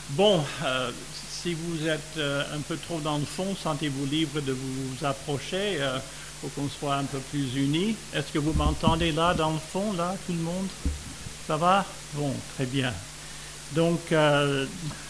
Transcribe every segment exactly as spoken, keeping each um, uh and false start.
Bon, euh, si vous êtes euh, un peu trop dans le fond, sentez-vous libre de vous approcher euh, pour qu'on soit un peu plus unis. Est-ce que vous m'entendez là, dans le fond, là, tout le monde? Ça va? Bon, très bien. Donc, euh,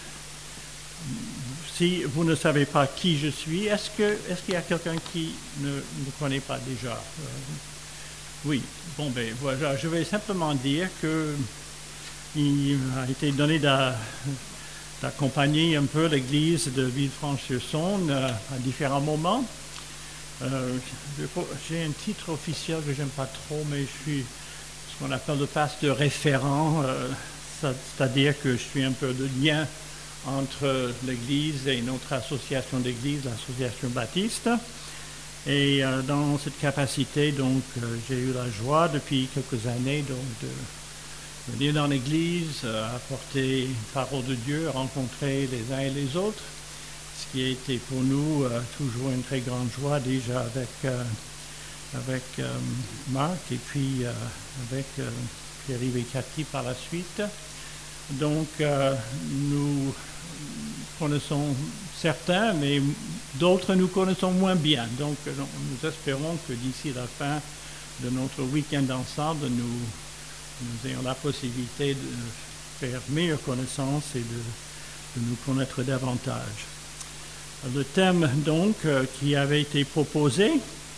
si vous ne savez pas qui je suis, est-ce que, est-ce qu'il y a quelqu'un qui ne me connaît pas déjà? Euh, oui, bon, ben voilà, je vais simplement dire que il m'a été donné de d'accompagner un peu l'église de Villefranche-sur-Saône euh, à différents moments. Euh, j'ai un titre officiel que j'aime pas trop, mais je suis ce qu'on appelle le pasteur référent, euh, c'est-à-dire que je suis un peu le lien entre l'église et notre association d'église, l'association baptiste. Et euh, dans cette capacité, donc, euh, j'ai eu la joie depuis quelques années donc, de venir dans l'église, euh, apporter une parole de Dieu, rencontrer les uns et les autres, ce qui a été pour nous euh, toujours une très grande joie déjà avec, euh, avec euh, Marc et puis euh, avec euh, Pierre-Yves et Cathy par la suite. Donc euh, nous connaissons certains, mais d'autres nous connaissons moins bien. Donc nous espérons que d'ici la fin de notre week-end ensemble, nous nous ayons la possibilité de faire meilleure connaissance et de, de nous connaître davantage. Le thème, donc, euh, qui avait été proposé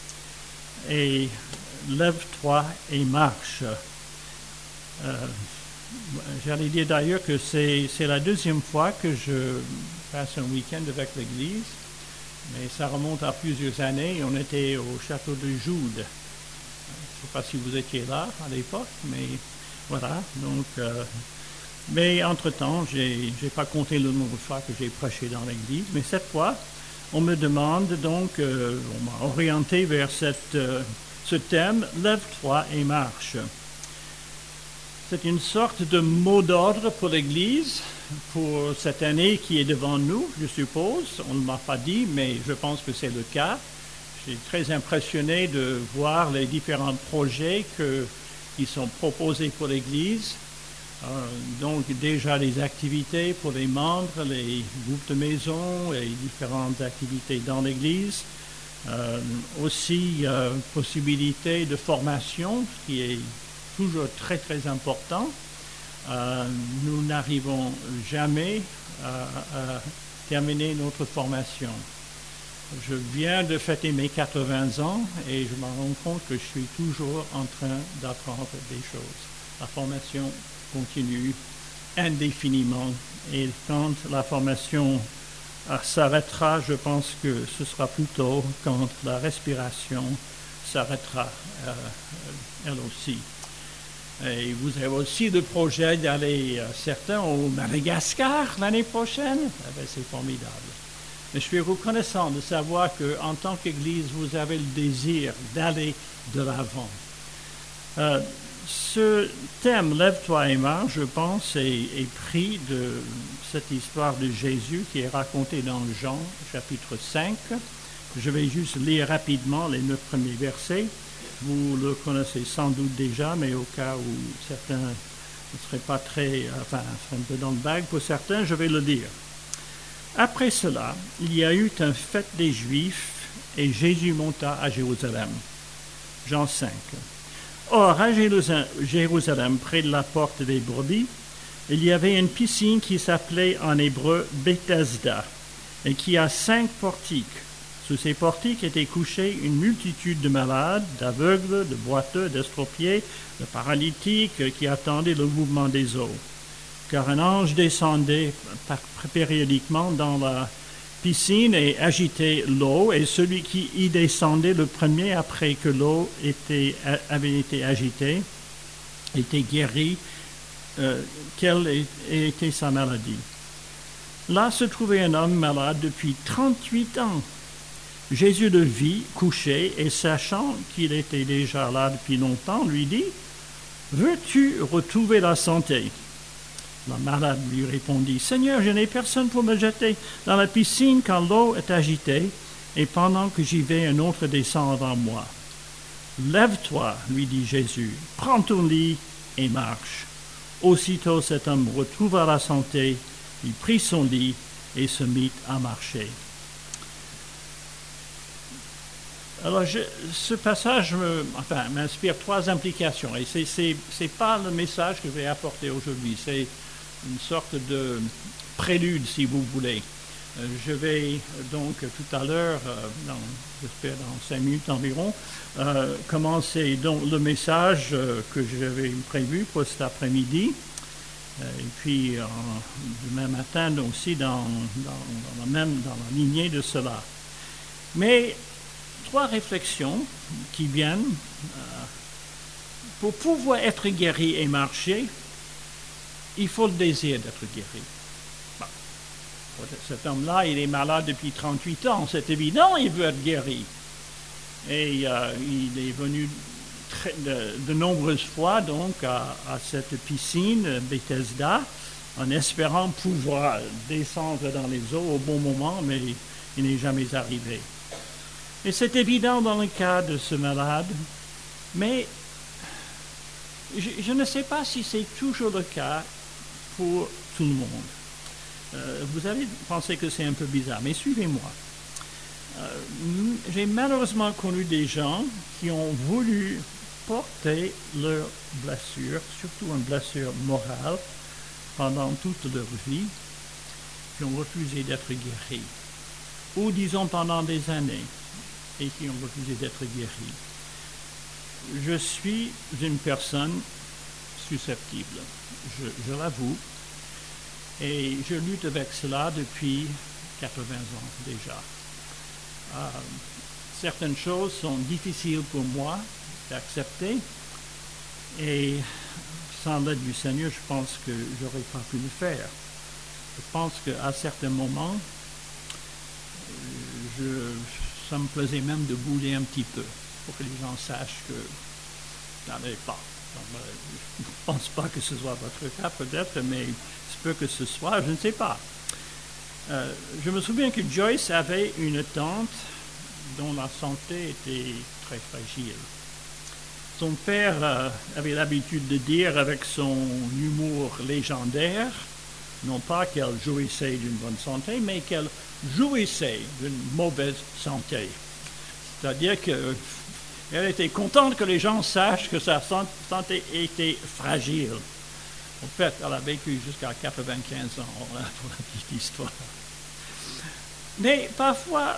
est « Lève-toi et marche euh, ». J'allais dire d'ailleurs que c'est, c'est la deuxième fois que je passe un week-end avec l'Église, mais ça remonte à plusieurs années. On était au château de Joude. Je ne sais pas si vous étiez là à l'époque, mais voilà. Donc, euh, mais entre-temps, je n'ai pas compté le nombre de fois que j'ai prêché dans l'église. Mais cette fois, on me demande donc, euh, on m'a orienté vers cette, euh, ce thème, « Lève-toi et marche ». C'est une sorte de mot d'ordre pour l'Église, pour cette année qui est devant nous, je suppose. On ne m'a pas dit, mais je pense que c'est le cas. Je suis très impressionné de voir les différents projets que, qui sont proposés pour l'Église. Euh, donc déjà les activités pour les membres, les groupes de maison et différentes activités dans l'Église. Euh, aussi euh, possibilité de formation, ce qui est toujours très très important. Euh, nous n'arrivons jamais à, à terminer notre formation. Je viens de fêter mes quatre-vingts ans et je me rends compte que je suis toujours en train d'apprendre des choses. La formation continue indéfiniment et quand la formation euh, s'arrêtera, je pense que ce sera plutôt quand la respiration s'arrêtera euh, elle aussi. Et vous avez aussi le projet d'aller, euh, certains, au Madagascar l'année prochaine. Eh bien, c'est formidable. Mais je suis reconnaissant de savoir qu'en tant qu'Église, vous avez le désir d'aller de l'avant. Euh, ce thème, Lève-toi et marche, je pense, est, est pris de cette histoire de Jésus qui est racontée dans Jean, chapitre cinq. Je vais juste lire rapidement les neuf premiers versets. Vous le connaissez sans doute déjà, mais au cas où certains ne seraient pas très, enfin, un peu dans le bague, pour certains, je vais le lire. Après cela, il y a eu une fête des Juifs et Jésus monta à Jérusalem. Jean cinq. Or, à Jérusalem, près de la porte des brebis, il y avait une piscine qui s'appelait en hébreu Bethesda et qui a cinq portiques. Sous ces portiques étaient couchés une multitude de malades, d'aveugles, de boiteux, d'estropiés, de paralytiques qui attendaient le mouvement des eaux. Car un ange descendait périodiquement dans la piscine et agitait l'eau, et celui qui y descendait le premier après que l'eau était, avait été agitée était guéri, euh, quelle était sa maladie. Là se trouvait un homme malade depuis trente-huit ans. Jésus le vit couché et sachant qu'il était déjà là depuis longtemps, lui dit « Veux-tu retrouver la santé ?» La malade lui répondit « Seigneur, je n'ai personne pour me jeter dans la piscine quand l'eau est agitée, et pendant que j'y vais, un autre descend avant moi. »« Lève-toi, lui dit Jésus, prends ton lit et marche. » Aussitôt cet homme retrouva la santé Il prit son lit et se mit à marcher. Alors, je, ce passage me, enfin, m'inspire trois implications. Et ce n'est pas le message que je vais apporter aujourd'hui. C'est une sorte de prélude, si vous voulez. Euh, je vais donc tout à l'heure, euh, j'espère dans cinq minutes environ, euh, commencer donc le message euh, que j'avais prévu pour cet après-midi. Euh, et puis, euh, demain matin aussi dans, dans, dans, la même, dans la lignée de cela. Mais trois réflexions qui viennent. Euh, pour pouvoir être guéri et marcher, il faut le désir d'être guéri. Bon. Cet homme-là, il est malade depuis trente-huit ans. C'est évident, il veut être guéri. Et euh, il est venu très, de, de nombreuses fois donc à, à cette piscine Bethesda en espérant pouvoir descendre dans les eaux au bon moment, mais il n'est jamais arrivé. Et c'est évident dans le cas de ce malade, mais je, je ne sais pas si c'est toujours le cas pour tout le monde. Euh, vous allez penser que c'est un peu bizarre, mais suivez-moi. Euh, j'ai malheureusement connu des gens qui ont voulu porter leur blessure, surtout une blessure morale, pendant toute leur vie, qui ont refusé d'être guéris, ou disons pendant des années, et qui ont refusé d'être guéris. Je suis une personne susceptible, je, je l'avoue, et je lutte avec cela depuis quatre-vingts ans déjà. Euh, certaines choses sont difficiles pour moi d'accepter, et sans l'aide du Seigneur, je pense que je n'aurais pas pu le faire. Je pense qu'à certains moments, je, ça me plaisait même de bouder un petit peu pour que les gens sachent que ça n'allait pas. Donc, je ne pense pas que ce soit votre cas peut-être, mais il se peut que ce soit, je ne sais pas. Euh, je me souviens que Joyce avait une tante dont la santé était très fragile. Son père euh, avait l'habitude de dire avec son humour légendaire, non pas qu'elle jouissait d'une bonne santé, mais qu'elle jouissait d'une mauvaise santé. C'est-à-dire qu'elle était contente que les gens sachent que sa santé était fragile. En fait, elle a vécu jusqu'à quatre-vingt-quinze ans, voilà, pour la petite histoire. Mais parfois,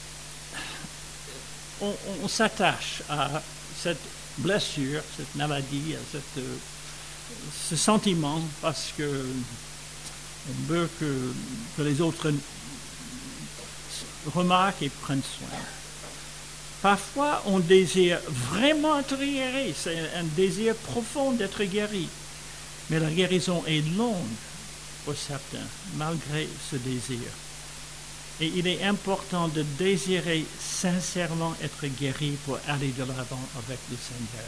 on, on s'attache à cette blessure, cette maladie, à cette, euh, ce sentiment, parce que on veut que, que les autres remarquent et prennent soin. Parfois, on désire vraiment être guéri, c'est un désir profond d'être guéri. Mais la guérison est longue pour certains, malgré ce désir. Et il est important de désirer sincèrement être guéri pour aller de l'avant avec le Seigneur.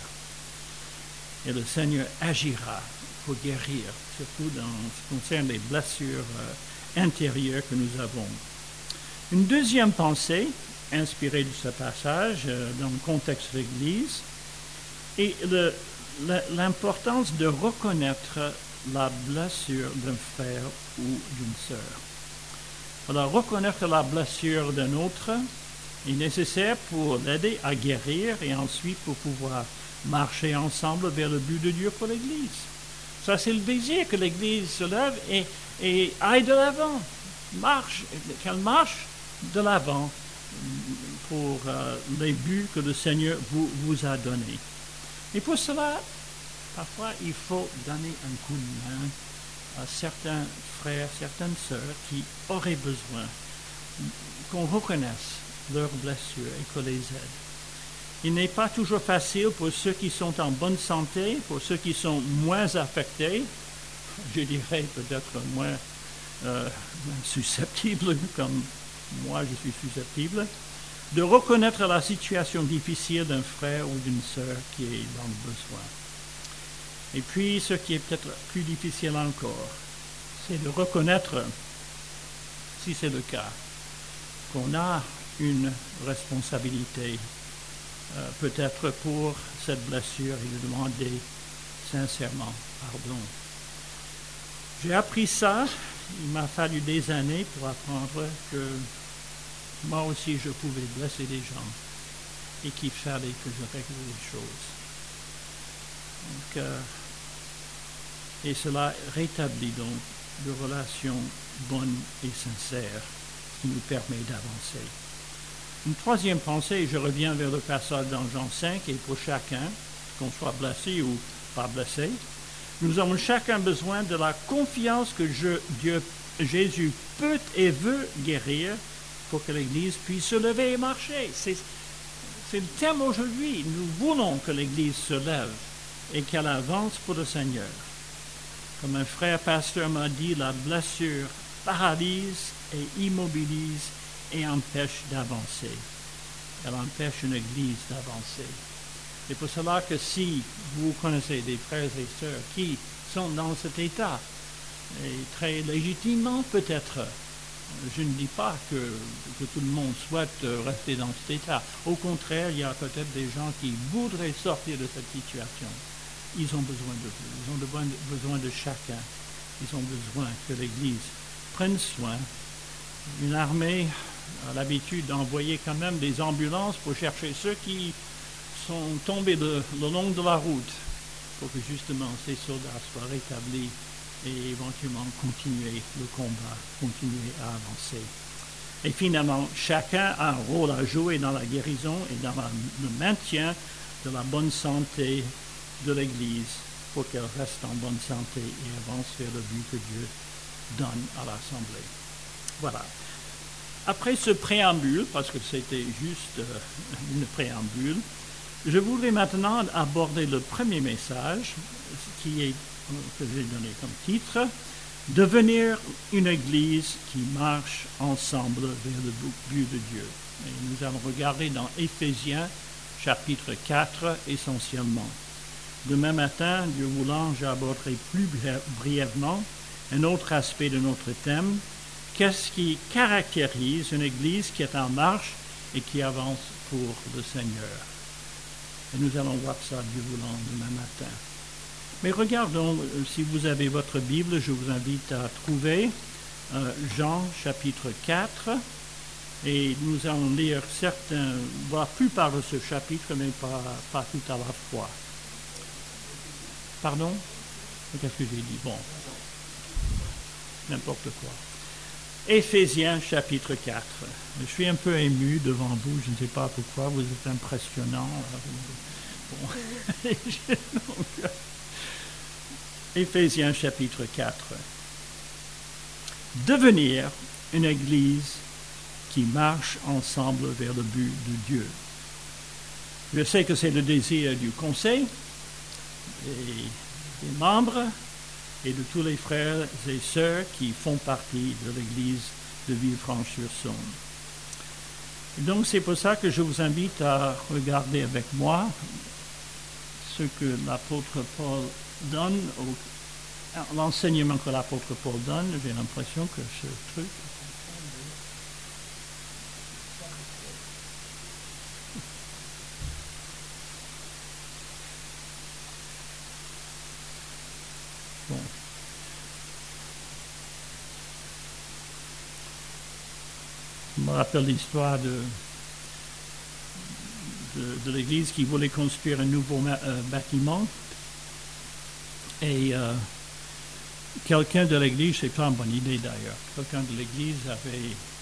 Et le Seigneur agira pour guérir, surtout dans ce qui concerne les blessures euh, intérieures que nous avons. Une deuxième pensée, inspirée de ce passage euh, dans le contexte de l'Église, est le l'importance de reconnaître la blessure d'un frère ou d'une sœur. Alors, reconnaître la blessure d'un autre est nécessaire pour l'aider à guérir et ensuite pour pouvoir marcher ensemble vers le but de Dieu pour l'Église. Ça, c'est le désir que l'Église se lève et, et aille de l'avant, marche, qu'elle marche de l'avant pour euh, les buts que le Seigneur vous, vous a donnés. Et pour cela, parfois, il faut donner un coup de main à certains frères, certaines sœurs qui auraient besoin qu'on reconnaisse leurs blessures et qu'on les aide. Il n'est pas toujours facile pour ceux qui sont en bonne santé, pour ceux qui sont moins affectés, je dirais peut-être moins, euh, moins susceptibles, comme moi je suis susceptible, de reconnaître la situation difficile d'un frère ou d'une sœur qui est dans le besoin. Et puis, ce qui est peut-être plus difficile encore, c'est de reconnaître, si c'est le cas, qu'on a une responsabilité, euh, peut-être pour cette blessure, et de demander sincèrement pardon. J'ai appris ça il m'a fallu des années pour apprendre que moi aussi je pouvais blesser des gens et qu'il fallait que je règle les choses. Donc, euh, et cela rétablit donc de relations bonnes et sincères qui nous permet d'avancer. Une troisième pensée, et je reviens vers le passage dans Jean cinq, et pour chacun, qu'on soit blessé ou pas blessé, nous avons chacun besoin de la confiance que je, Dieu, Jésus peut et veut guérir pour que l'Église puisse se lever et marcher. C'est, c'est le thème aujourd'hui. Nous voulons que l'Église se lève et qu'elle avance pour le Seigneur. Comme un frère pasteur m'a dit, la blessure paralyse et immobilise et empêche d'avancer. Elle empêche une Église d'avancer. C'est pour cela que si vous connaissez des frères et sœurs qui sont dans cet état, et très légitimement peut-être, je ne dis pas que, que tout le monde souhaite rester dans cet état. Au contraire, il y a peut-être des gens qui voudraient sortir de cette situation. Ils ont besoin de vous, ils ont besoin de, besoin de chacun. Ils ont besoin que l'Église prenne soin. Une armée a l'habitude d'envoyer quand même des ambulances pour chercher ceux qui sont tombés le, le long de la route pour que justement ces soldats soient rétablis et éventuellement continuer le combat, continuer à avancer. Et finalement, chacun a un rôle à jouer dans la guérison et dans la, le maintien de la bonne santé de l'Église pour qu'elle reste en bonne santé et avance vers le but que Dieu donne à l'Assemblée. Voilà. Après ce préambule, parce que c'était juste euh, une préambule, je voudrais maintenant aborder le premier message qui est, que j'ai donné comme titre, « Devenir une Église qui marche ensemble vers le but de Dieu ». Et nous allons regarder dans Éphésiens chapitre quatre essentiellement. Demain matin, Dieu voulant, j'aborderai plus brièvement un autre aspect de notre thème. Qu'est-ce qui caractérise une Église qui est en marche et qui avance pour le Seigneur? Et nous allons voir ça, Dieu voulant, demain matin. Mais regardons, si vous avez votre Bible, je vous invite à trouver euh, Jean chapitre quatre. Et nous allons lire certains, voire la plupart de ce chapitre, mais pas, pas tout à la fois. Pardon? Qu'est-ce que j'ai dit? Bon, n'importe quoi. Éphésiens chapitre quatre. Je suis un peu ému devant vous, je ne sais pas pourquoi, vous êtes impressionnant. Bon. Donc, Éphésiens chapitre quatre. Devenir une Église qui marche ensemble vers le but de Dieu. Je sais que c'est le désir du Conseil, et des membres et de tous les frères et sœurs qui font partie de l'Église de Villefranche-sur-Saône. Donc c'est pour ça que je vous invite à regarder avec moi ce que l'apôtre Paul donne, au, l'enseignement que l'apôtre Paul donne. J'ai l'impression que ce truc... Bon. Je me rappelle l'histoire de, de, de l'Église qui voulait construire un nouveau euh, bâtiment. Et euh, quelqu'un de l'Église, c'est pas une bonne idée d'ailleurs, quelqu'un de l'Église avait,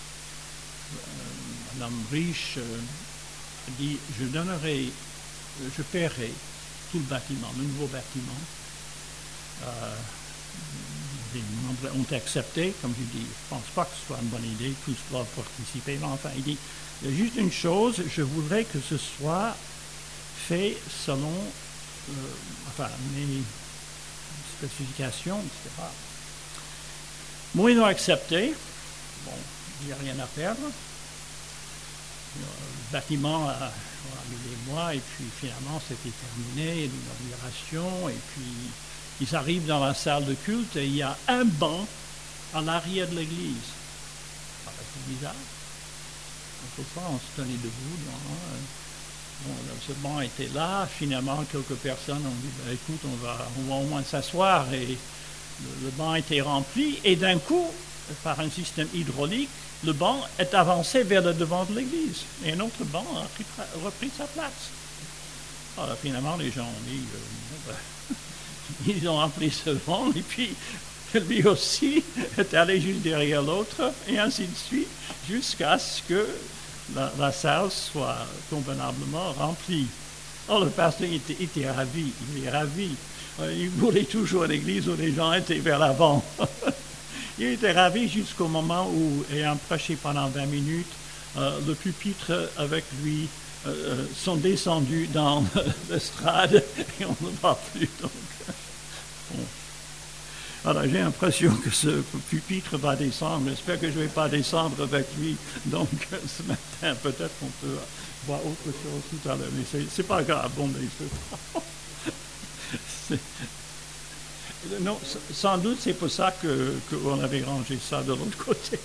euh, un homme riche, euh, dit, je donnerai, je paierai tout le bâtiment, le nouveau bâtiment. Euh, les membres ont accepté, comme je dis, je ne pense pas que ce soit une bonne idée, tous doivent participer, mais enfin, il dit, il y a juste une chose, je voudrais que ce soit fait selon, euh, enfin, mes spécifications, et cetera. Moi, ils ont accepté, bon, il n'y a rien à perdre, le bâtiment a, a mis des mois, et puis finalement, c'était terminé, l'inauguration, et puis ils arrivent dans la salle de culte et il y a un banc à l'arrière de l'église. Ah, c'est bizarre. Autrefois, on se tenait debout. Bon, ce banc était là. Finalement, quelques personnes ont dit, ben, écoute, on va, on va au moins s'asseoir et le, le banc était rempli, et d'un coup, par un système hydraulique, le banc est avancé vers le devant de l'église, et un autre banc a repris, repris sa place. Alors finalement, les gens ont dit, euh, ben, ils ont rempli ce banc, et puis lui aussi est allé juste derrière l'autre, et ainsi de suite, jusqu'à ce que la, la salle soit convenablement remplie. Alors le pasteur était, était ravi, il est ravi. Il voulait toujours l'église où les gens étaient vers l'avant. Il était ravi jusqu'au moment où, ayant prêché pendant vingt minutes, euh, le pupitre avec lui euh, sont descendus dans l'estrade et on ne va plus. Donc, bon. Alors j'ai l'impression que ce pupitre va descendre. J'espère que je ne vais pas descendre avec lui. Donc ce matin, peut-être qu'on peut voir autre chose tout à l'heure. Mais c'est, c'est pas grave. Bon, mais c'est... Non, sans doute c'est pour ça que, qu'on avait rangé ça de l'autre côté.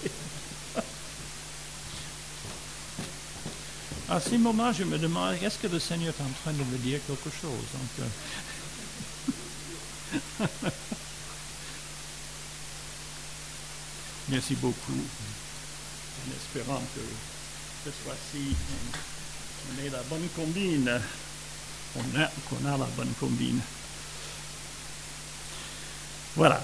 À ce moment, je me demande, est-ce que le Seigneur est en train de me dire quelque chose? Donc, euh... Merci beaucoup, en espérant que cette fois-ci, on, on ait la bonne combine, on a, qu'on a la bonne combine. Voilà.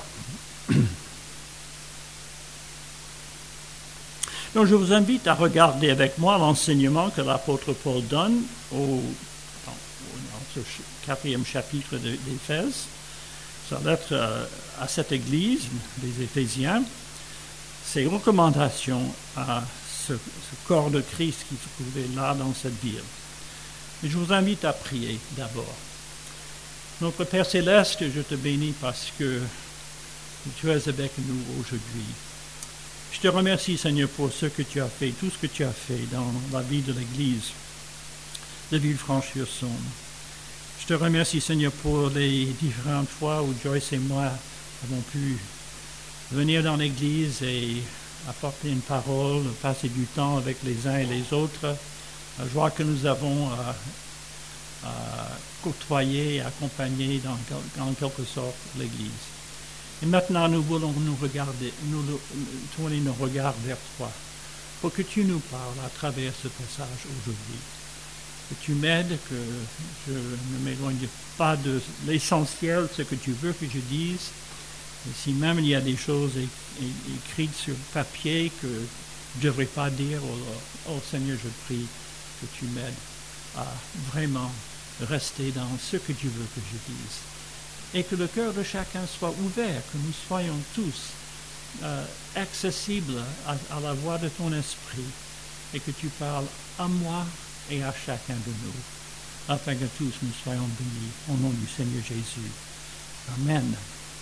Donc je vous invite à regarder avec moi l'enseignement que l'apôtre Paul donne au, dans, dans ce quatrième chapitre de, d'Éphèse, sa lettre à, à cette église des Éphésiens, ses recommandations à ce, ce corps de Christ qui se trouvait là dans cette ville. Et je vous invite à prier d'abord. Notre Père Céleste, je te bénis parce que tu es avec nous aujourd'hui. Je te remercie, Seigneur, pour ce que tu as fait, tout ce que tu as fait dans la vie de l'Église de Villefranche-sur-Saône. Je te remercie, Seigneur, pour les différentes fois où Joyce et moi avons pu venir dans l'Église et apporter une parole, passer du temps avec les uns et les autres. La joie que nous avons à, à côtoyer, accompagner dans, en quelque sorte l'Église. Et maintenant, nous voulons nous regarder, nous tourner nos regards vers toi, pour que tu nous parles à travers ce passage aujourd'hui. Que tu m'aides, que je ne m'éloigne pas de l'essentiel, ce que tu veux que je dise. Et si même il y a des choses é- é- écrites sur papier que je ne devrais pas dire, oh, oh Seigneur, je prie que tu m'aides à vraiment rester dans ce que tu veux que je dise. Et que le cœur de chacun soit ouvert, que nous soyons tous euh, accessibles à, à la voix de ton esprit, et que tu parles à moi et à chacun de nous, afin que tous nous soyons bénis au nom du Seigneur Jésus. Amen.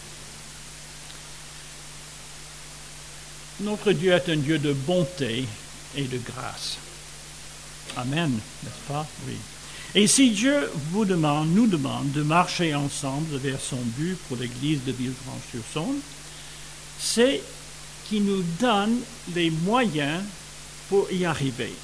Notre Dieu est un Dieu de bonté et de grâce. Amen, n'est-ce pas? Oui. Et si Dieu vous demande, nous demande de marcher ensemble vers son but pour l'église de Villefranche-sur-Saône, c'est qu'il nous donne les moyens pour y arriver.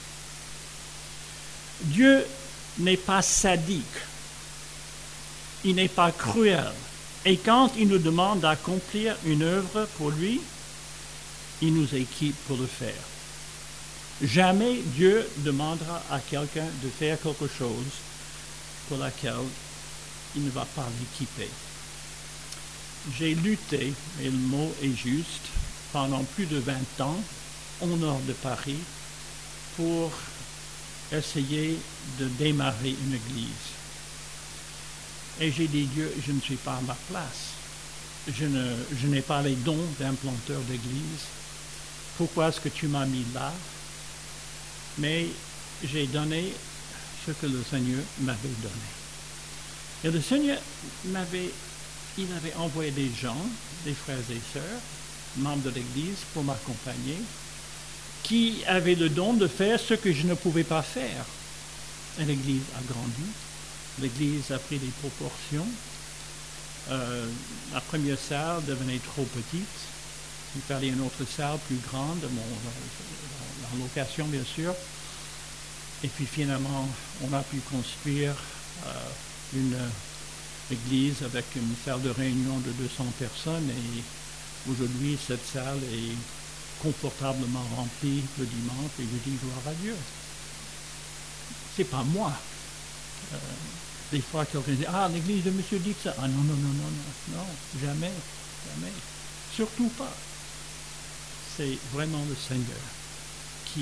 Dieu n'est pas sadique, il n'est pas cruel. Et quand il nous demande d'accomplir une œuvre pour lui, il nous équipe pour le faire. Jamais Dieu demandera à quelqu'un de faire quelque chose pour laquelle il ne va pas l'équiper. J'ai lutté, et le mot est juste, pendant plus de vingt ans, au nord de Paris, pour essayer de démarrer une église. Et j'ai dit, Dieu, je ne suis pas à ma place. Je, ne, je n'ai pas les dons d'implanteur d'église. Pourquoi est-ce que tu m'as mis là? Mais j'ai donné ce que le Seigneur m'avait donné. Et le Seigneur m'avait, il avait envoyé des gens, des frères et sœurs, membres de l'Église, pour m'accompagner, qui avaient le don de faire ce que je ne pouvais pas faire. Et l'Église a grandi, l'Église a pris des proportions. Euh, la première salle devenait trop petite. Il fallait une autre salle plus grande, bon, en location bien sûr. Et puis finalement, on a pu construire euh, une, église avec une salle de réunion de deux cents personnes et aujourd'hui cette salle est confortablement remplie le dimanche et je dis gloire à Dieu. C'est pas moi. Euh, des fois quelqu'un dit ah l'église de monsieur dit ça. Ah non non non non non non jamais jamais surtout pas. C'est vraiment le Seigneur qui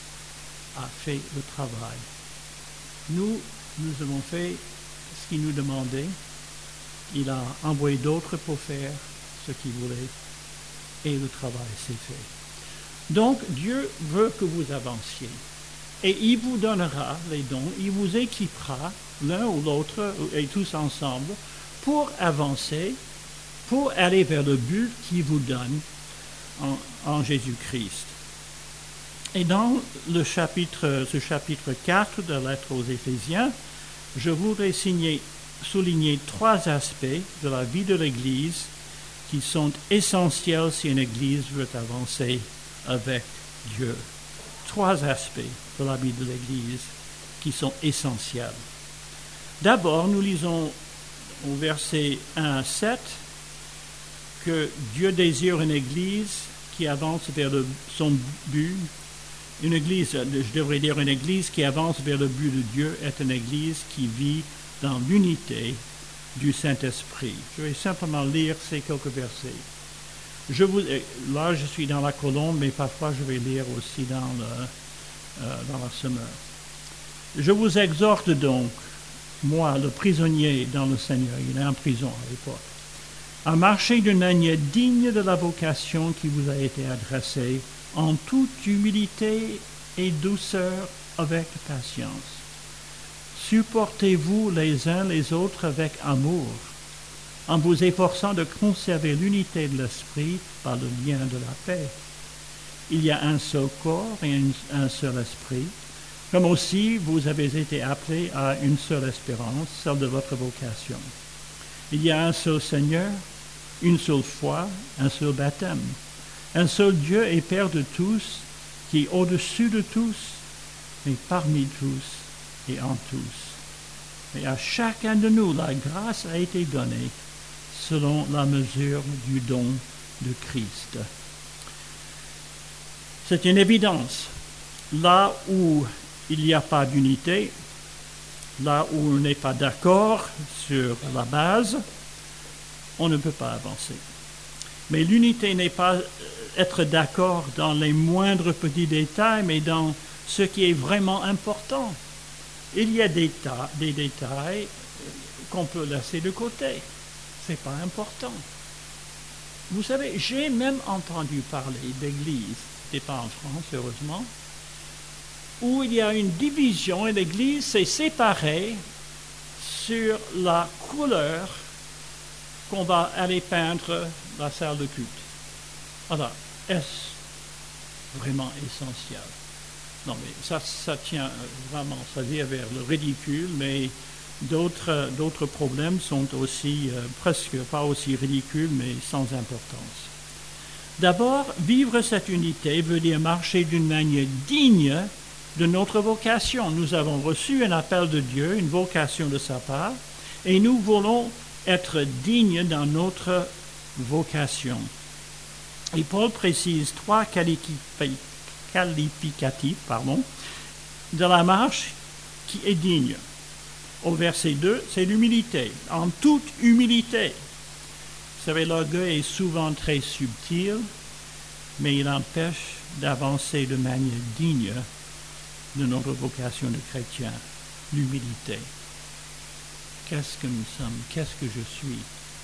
a fait le travail. Nous, nous avons fait ce qu'il nous demandait. Il a envoyé d'autres pour faire ce qu'il voulait. Et le travail s'est fait. Donc, Dieu veut que vous avanciez. Et il vous donnera les dons, il vous équipera, l'un ou l'autre, et tous ensemble, pour avancer, pour aller vers le but qu'il vous donne en, en Jésus-Christ. Et dans le chapitre, ce chapitre quatre de la lettre aux Éphésiens, je voudrais signer, souligner trois aspects de la vie de l'Église qui sont essentiels si une Église veut avancer avec Dieu. Trois aspects de la vie de l'Église qui sont essentiels. D'abord, nous lisons au verset un à sept que Dieu désire une Église qui avance vers le, son but. Une Église, je devrais dire une Église qui avance vers le but de Dieu est une Église qui vit dans l'unité du Saint-Esprit. Je vais simplement lire ces quelques versets. Je vous, là, je suis dans la colonne, mais parfois je vais lire aussi dans, le, euh, dans la semeur. Je vous exhorte donc, moi, le prisonnier dans le Seigneur, il est en prison à l'époque, à marcher d'une manière digne de la vocation qui vous a été adressée, en toute humilité et douceur avec patience. Supportez-vous les uns les autres avec amour, en vous efforçant de conserver l'unité de l'esprit par le lien de la paix. Il y a un seul corps et un, un seul esprit, comme aussi vous avez été appelés à une seule espérance, celle de votre vocation. Il y a un seul Seigneur, une seule foi, un seul baptême, un seul Dieu et Père de tous, qui est au-dessus de tous, et parmi tous et en tous. Et à chacun de nous, la grâce a été donnée selon la mesure du don de Christ. C'est une évidence. Là où il n'y a pas d'unité, là où on n'est pas d'accord sur la base, on ne peut pas avancer. Mais l'unité n'est pas être d'accord dans les moindres petits détails, mais dans ce qui est vraiment important. Il y a des, ta- des détails qu'on peut laisser de côté. Ce n'est pas important. Vous savez, j'ai même entendu parler d'églises, ce n'est pas en France, heureusement, où il y a une division et l'église s'est séparée sur la couleur qu'on va aller peindre la salle de culte. Alors, est-ce vraiment essentiel? Non, mais ça, ça tient vraiment, ça vient vers le ridicule, mais d'autres, d'autres problèmes sont aussi, euh, presque pas aussi ridicules, mais sans importance. D'abord, vivre cette unité veut dire marcher d'une manière digne de notre vocation. Nous avons reçu un appel de Dieu, une vocation de sa part, et nous voulons être dignes dans notre vocation. Et Paul précise trois qualificatifs pardon, de la marche qui est digne. Au verset deux, c'est l'humilité, en toute humilité. Vous savez, l'orgueil est souvent très subtil, mais il empêche d'avancer de manière digne de notre vocation de chrétien, l'humilité. Qu'est-ce que nous sommes? Qu'est-ce que je suis?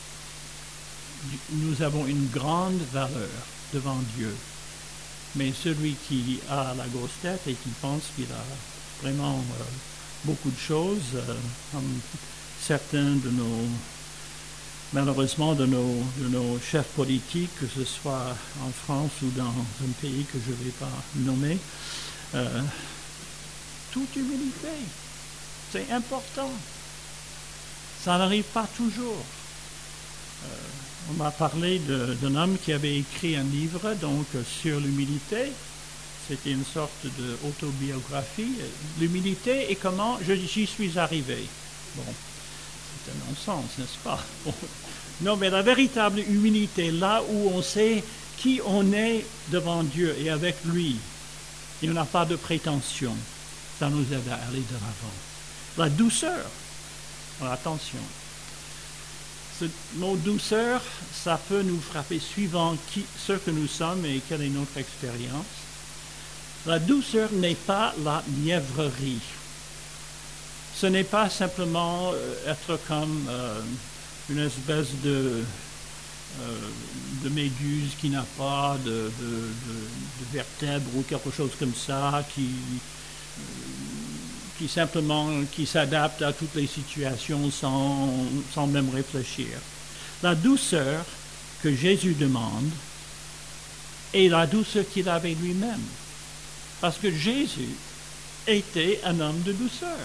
Nous avons une grande valeur devant Dieu. Mais celui qui a la grosse tête et qui pense qu'il a vraiment euh, beaucoup de choses, euh, comme certains de nos, malheureusement, de nos, de nos chefs politiques, que ce soit en France ou dans un pays que je ne vais pas nommer, euh, toute humilité, c'est important. Ça n'arrive pas toujours. Euh, on m'a parlé de, d'un homme qui avait écrit un livre donc sur l'humilité. C'était une sorte d'autobiographie. L'humilité et comment je, j'y suis arrivé. Bon, c'est un non-sens, n'est-ce pas? Non, mais la véritable humilité, là où on sait qui on est devant Dieu et avec lui, et on n'a pas de prétention, ça nous aide à aller de l'avant. La douceur, alors attention, ce mot douceur, ça peut nous frapper suivant qui, ce que nous sommes et quelle est notre expérience. La douceur n'est pas la mièvrerie. Ce n'est pas simplement euh, être comme euh, une espèce de, euh, de méduse qui n'a pas de, de, de, de vertèbres ou quelque chose comme ça, qui, euh, qui simplement qui s'adapte à toutes les situations sans, sans même réfléchir. La douceur que Jésus demande est la douceur qu'il avait lui-même. Parce que Jésus était un homme de douceur.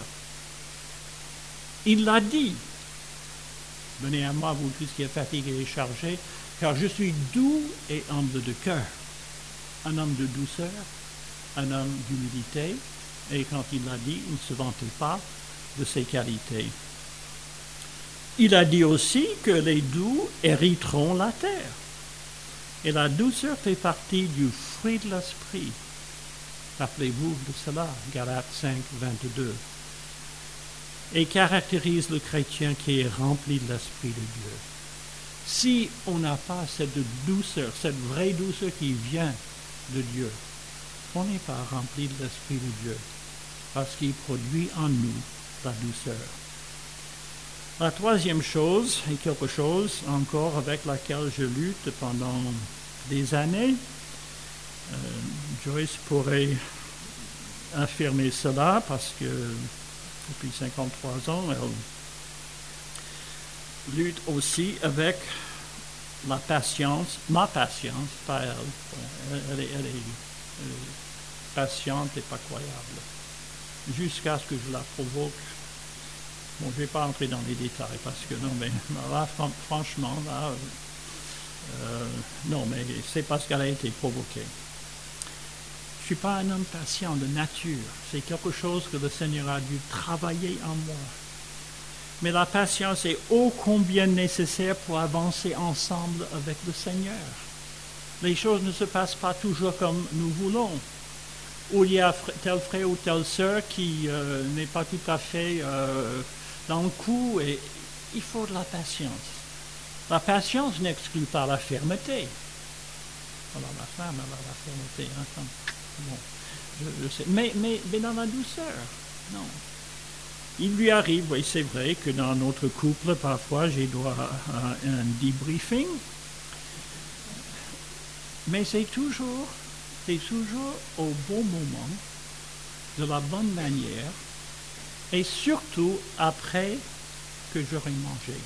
Il l'a dit. Venez à moi, vous tous qui êtes fatigués et chargés, car je suis doux et humble de cœur. Un homme de douceur, un homme d'humilité, et quand il l'a dit, il ne se vantait pas de ses qualités. Il a dit aussi que les doux hériteront la terre. Et la douceur fait partie du fruit de l'esprit. Rappelez-vous de cela, Galates cinq, vingt-deux. Et caractérise le chrétien qui est rempli de l'Esprit de Dieu. Si on n'a pas cette douceur, cette vraie douceur qui vient de Dieu, on n'est pas rempli de l'Esprit de Dieu, parce qu'il produit en nous la douceur. La troisième chose, et quelque chose encore avec laquelle je lutte pendant des années, euh, Joyce pourrait affirmer cela parce que depuis cinquante-trois ans, elle lutte aussi avec la patience, ma patience, pas elle. Elle, elle, est, elle, est, elle est patiente et pas croyable, jusqu'à ce que je la provoque. Bon, je ne vais pas entrer dans les détails parce que non, mais là, franchement, là, euh, non, mais c'est parce qu'elle a été provoquée. Je ne suis pas un homme patient de nature. C'est quelque chose que le Seigneur a dû travailler en moi. Mais la patience est ô combien nécessaire pour avancer ensemble avec le Seigneur. Les choses ne se passent pas toujours comme nous voulons. Ou il y a tel frère ou telle sœur qui euh, n'est pas tout à fait euh, dans le coup, et il faut de la patience. La patience n'exclut pas la fermeté. Alors la femme, elle a la fermeté, hein, bon, je, je sais. Mais, mais, mais dans la douceur, non. Il lui arrive, oui, c'est vrai que dans notre couple, parfois, j'ai droit à un debriefing, mais c'est toujours, c'est toujours au bon moment, de la bonne manière, et surtout après que j'aurai mangé.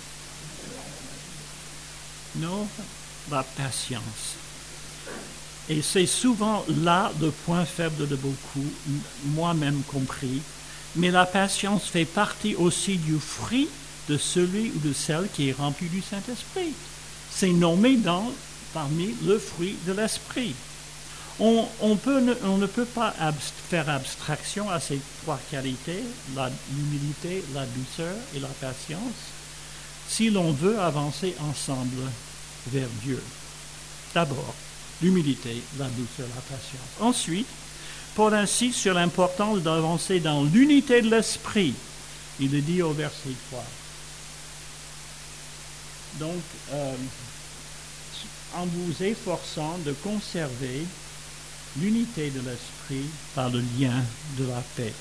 Non, la patience. Et c'est souvent là le point faible de beaucoup, moi-même compris, mais la patience fait partie aussi du fruit de celui ou de celle qui est rempli du Saint-Esprit. C'est nommé dans, parmi le fruit de l'Esprit. On, on, peut ne, on ne peut pas abst- faire abstraction à ces trois qualités, la, l'humilité, la douceur et la patience, si l'on veut avancer ensemble vers Dieu. D'abord, l'humilité, la douceur, la patience. Ensuite, Paul insiste sur l'importance d'avancer dans l'unité de l'esprit. Il le dit au verset trois. Donc, euh, en vous efforçant de conserver l'unité de l'esprit par le lien de la paix.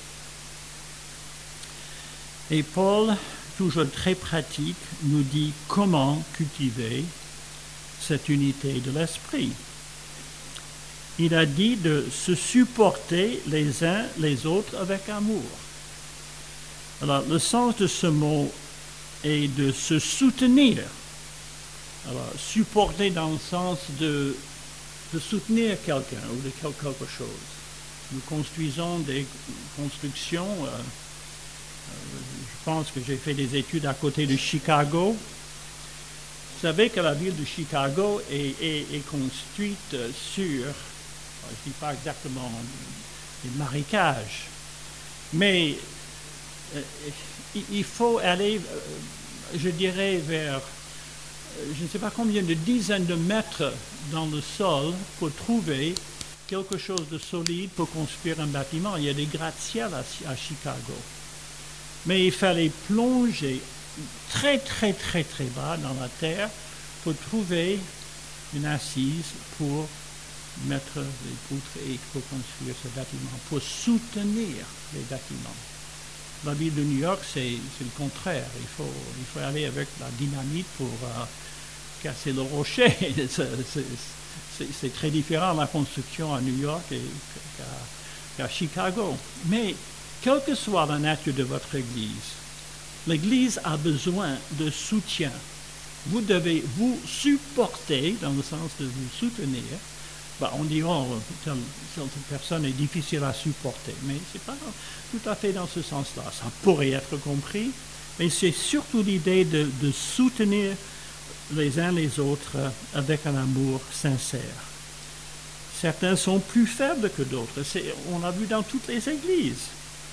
Et Paul, toujours très pratique, nous dit comment cultiver cette unité de l'esprit. Il a dit de se supporter les uns les autres avec amour. Alors, le sens de ce mot est de se soutenir. Alors, supporter dans le sens de, de soutenir quelqu'un ou de quelque chose. Nous construisons des constructions. Euh, euh, je pense que j'ai fait des études à côté de Chicago. Vous savez que la ville de Chicago est, est, est construite sur, je ne dis pas exactement des marécages, mais il faut aller, je dirais, vers, je ne sais pas combien de dizaines de mètres dans le sol pour trouver quelque chose de solide pour construire un bâtiment. Il y a des gratte-ciel à, à Chicago. Mais il fallait plonger très, très, très, très bas dans la terre pour trouver une assise pour mettre les poutres et pour construire ce bâtiment, pour soutenir les bâtiments. La ville de New York, c'est le contraire. Il faut, il faut aller avec la dynamite pour euh, casser le rocher. C'est très différent la construction à New York qu'à qu'à Chicago. Mais quelle que soit la nature de votre Église, l'Église a besoin de soutien. Vous devez vous supporter, dans le sens de vous soutenir. Ben, on dira, oh, telle, telle personne est difficile à supporter, mais ce n'est pas tout à fait dans ce sens-là. Ça pourrait être compris, mais c'est surtout l'idée de, de soutenir les uns les autres avec un amour sincère. Certains sont plus faibles que d'autres, on l'a vu dans toutes les églises,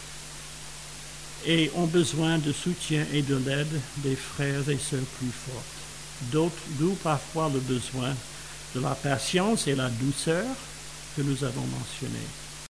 et ont besoin de soutien et de l'aide des frères et sœurs plus fortes. D'autres, d'où parfois le besoin de la patience et la douceur que nous avons mentionnées.